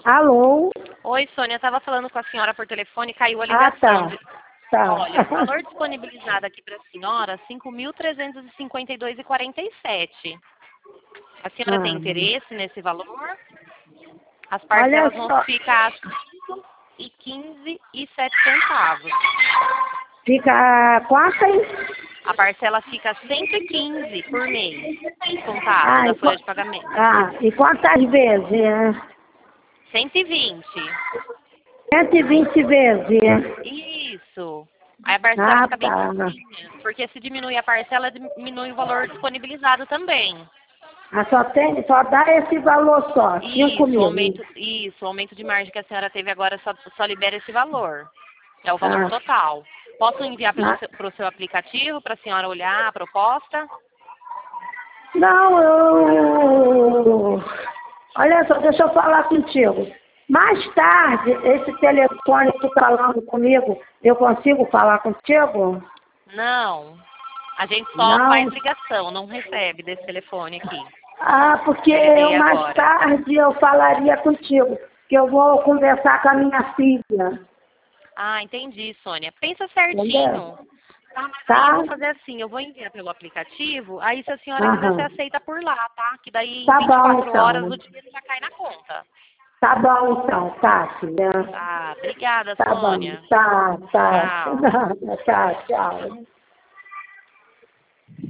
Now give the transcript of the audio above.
Alô? Oi, Sônia, eu estava falando com a senhora por telefone, caiu a Ah, ligação. tá. Tá. Olha, o valor disponibilizado aqui para a senhora, 5.352,47. A senhora tem interesse nesse valor? As Olha parcelas vão só, ficar R$ 5,15,07. fica quanto, hein? A parcela fica 115 por mês, descontado Ah, da folha de pagamento. e quantas vezes? 120. 120 vezes. Isso. Aí a parcela Ah, fica bem tá. baixinha, porque se diminui a parcela, diminui o valor disponibilizado também. Ah, só dá esse valor só, 5 Isso, mil. o aumento de margem que a senhora teve agora só libera esse valor. É o valor Ah, total. Posso enviar ah, para o seu aplicativo para a senhora olhar a proposta? não, olha só, deixa eu falar contigo. Mais tarde, esse telefone que tu tá falando comigo, eu consigo falar contigo? Não. A gente só Não. faz ligação, não recebe desse telefone aqui. Ah, porque Eu eu liguei mais agora. tarde eu falaria contigo, que eu vou conversar com a minha filha, Ah, entendi, Sônia. Pensa entendeu? certinho. Tá, mas aí eu Tá? vou fazer assim, eu vou enviar pelo aplicativo, aí se a senhora quiser, você Aham. aceita por lá, tá? Que daí em Tá bom 24 horas o então. dinheiro já cai na conta. Tá bom então, tá, filha. Ah, obrigada, Tá bom, Sônia. tá, tá. Tchau. Tá, tchau.